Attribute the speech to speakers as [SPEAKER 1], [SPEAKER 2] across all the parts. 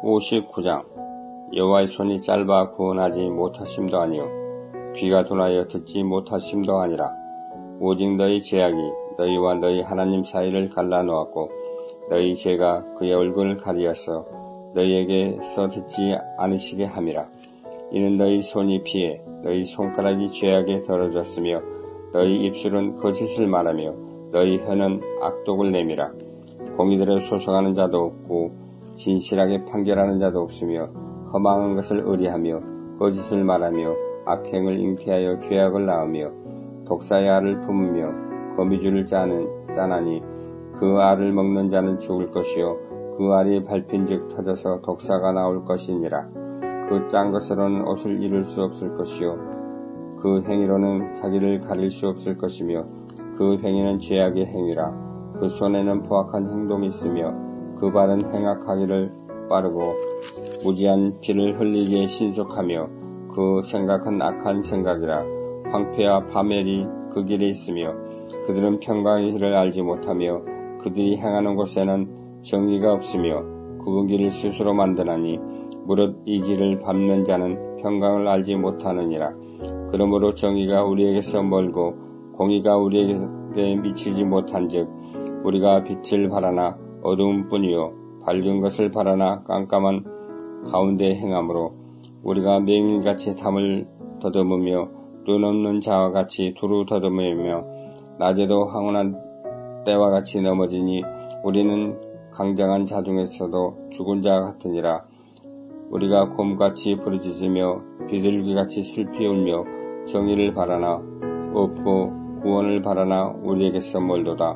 [SPEAKER 1] 59장. 여호와의 손이 짧아 구원하지 못하심도 아니요 귀가 둔하여 듣지 못하심도 아니라 오직 너희 죄악이 너희와 너희 하나님 사이를 갈라놓았고 너희 죄가 그의 얼굴을 가리어서 너희에게서 듣지 않으시게 함이라. 이는 너희 손이 피해 너희 손가락이 죄악에 더러졌으며 너희 입술은 거짓을 말하며 너희 혀는 악독을 내밀어 공의대로 소송하는 자도 없고 진실하게 판결하는 자도 없으며 허망한 것을 의뢰하며 거짓을 말하며 악행을 잉태하여 죄악을 낳으며 독사의 알을 품으며 거미줄을 짜나니 그 알을 먹는 자는 죽을 것이요 그 알이 밟힌즉 터져서 독사가 나올 것이니라. 그 짠 것으로는 옷을 이룰 수 없을 것이요 그 행위로는 자기를 가릴 수 없을 것이며 그 행위는 죄악의 행위라. 그 손에는 포악한 행동이 있으며 그 발은 행악하기를 빠르고 무지한 피를 흘리기에 신속하며 그 생각은 악한 생각이라. 황폐와 파멸이 그 길에 있으며 그들은 평강의 길을 알지 못하며 그들이 행하는 곳에는 정의가 없으며 그 길을 스스로 만드나니 무릇 이 길을 밟는 자는 평강을 알지 못하느니라. 그러므로 정의가 우리에게서 멀고 공의가 우리에게 미치지 못한즉 우리가 빛을 바라나 어두움 뿐이요 밝은 것을 바라나 깜깜한 가운데 행함으로 우리가 맹인같이 담을 더듬으며 눈 없는 자와 같이 두루 더듬으며 낮에도 황혼한 때와 같이 넘어지니 우리는 강장한 자 중에서도 죽은 자 같으니라. 우리가 곰같이 부르짖으며 비둘기같이 슬피 울며 정의를 바라나 없고 구원을 바라나 우리에게서 멀도다.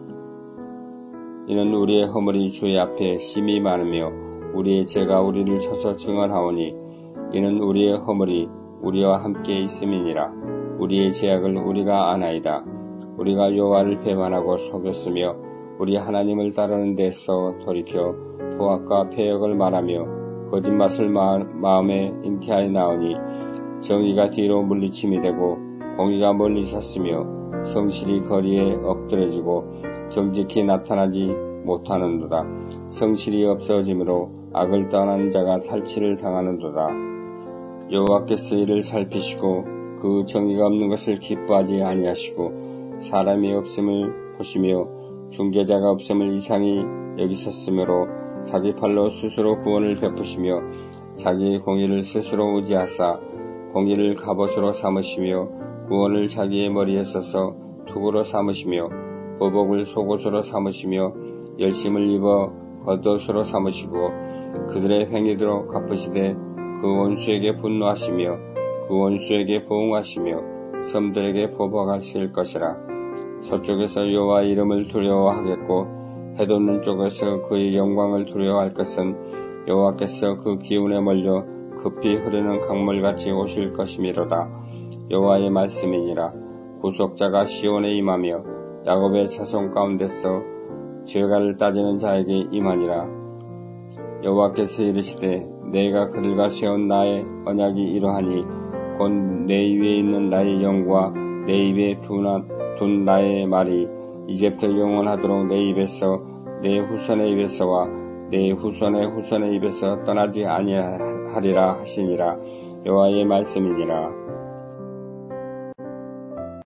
[SPEAKER 1] 이는 우리의 허물이 주의 앞에 심히 많으며 우리의 죄가 우리를 쳐서 증언하오니 이는 우리의 허물이 우리와 함께 있음이니라. 우리의 죄악을 우리가 아나이다. 우리가 여호와를 배반하고 속였으며 우리 하나님을 따르는 데서 돌이켜 포악과 패역을 말하며 거짓말을 마음에 잉태하여 나오니 정의가 뒤로 물리침이 되고 공의가 멀리 섰으며 성실이 거리에 엎드려지고 정직히 나타나지 못하는도다. 성실이 없어짐으로 악을 떠나는 자가 탈취를 당하는도다. 여호와께서 이를 살피시고 그 정의가 없는 것을 기뻐하지 아니하시고 사람이 없음을 보시며 중재자가 없음을 이상히 여기셨으므로 자기 팔로 스스로 구원을 베푸시며 자기 공의를 스스로 의지하사 공의를 갑옷으로 삼으시며 구원을 자기의 머리에 써서 투구로 삼으시며 보복을 속옷으로 삼으시며 열심을 입어 겉옷으로 삼으시고 그들의 행위대로 갚으시되 그 원수에게 분노하시며 그 원수에게 보응하시며 섬들에게 보복하실 것이라. 서쪽에서 여호와의 이름을 두려워하겠고 해돋는 쪽에서 그의 영광을 두려워할 것은 여호와께서 그 기운에 몰려 급히 흐르는 강물같이 오실 것이미로다. 여호와의 말씀이니라. 구속자가 시온에 임하며 야곱의 자손 가운데서 죄가를 따지는 자에게 임하니라. 여호와께서 이르시되 내가 그들과 세운 나의 언약이 이러하니 곧 내 위에 있는 나의 영과 내 입에 둔 나의 말이 이제부터 영원하도록 내 입에서 내 후손의 입에서와 내 후손의 후손의 입에서 떠나지 아니하리라 하시니라. 여호와의 말씀이니라.